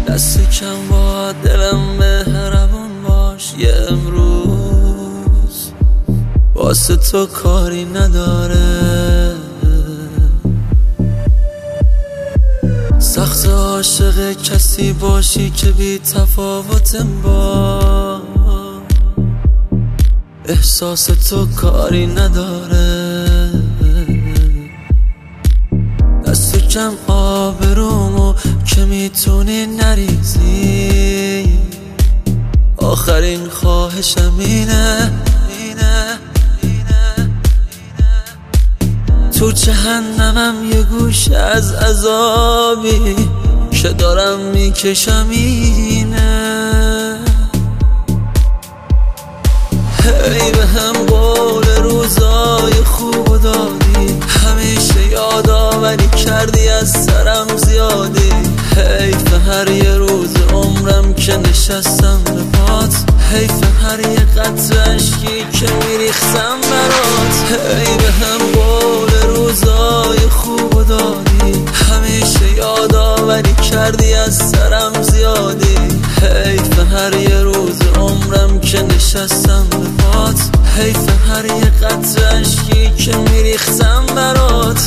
دست کم با دلم مهربون باش. یه امروز واسه تو کاری نداره. سخت عاشق کسی باشی که بی تفاوتم با احساس تو کاری نداره. دست کم آبرومو که میتونی نریزی. آخرین خواهشم اینه تو جهنمم یه گوش از عذابی که دارم میکشم اینه. هی به هم قول روزای خوب و دادی، همیشه یادآوری کردی از سرم زیادی. حیف هر یه روز عمرم که نشستم به پات، حیف هر یه قطره عشقی که میریختم برات. هی به هم قول روزای خوب و دادی، همیشه یادآوری کردی از سرم زیادی. حیف هر یه روز عمرم که نشستم به پات، حیف هر یه قطره عشقی که میریختم برات.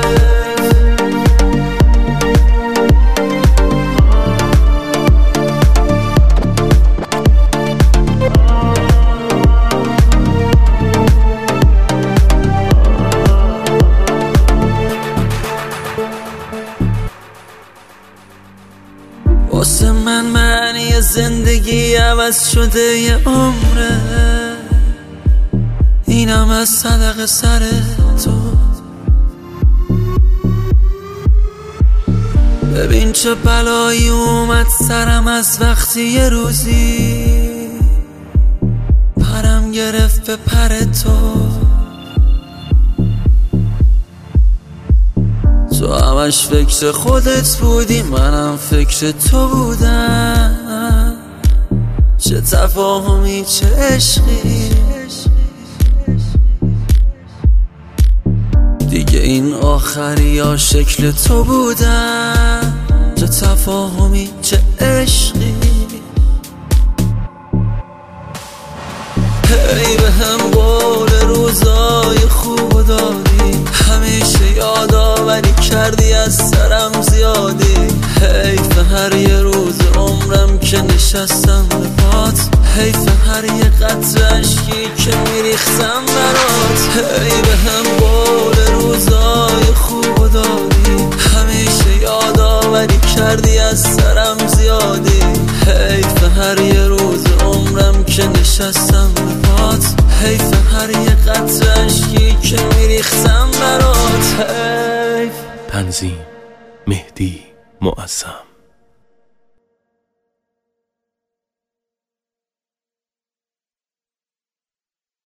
واسه من معنی زندگی عوض شده یه عمره، اینم از صدق سر تو. ببین چه بلایی اومد سرم از وقتی یه روزی پرم گرفت به پر تو. تو همش فکر خودت بودی، منم فکر تو بودم. چه تفاهمی چه عشقی، دیگه این آخری یا شکل تو بودم. چه تفاهمی چه عشقی. هی به هم قول روزای خوب و دادی، همیشه یادآوری کردی از سرم زیادی. حیف هر یه روز عمرم که نشستم به پات، حیف هر یه قطره عشقی که میریختم برات. هی به هم قول روزای خوب و دادی، همیشه یادآوری کردی از سرم زیادی. حیف هر یه روز عمرم که نشستم به پات، حیف هر یه قطره عشقی که میریختم برات. حیف. تنظیم مهدی معظم.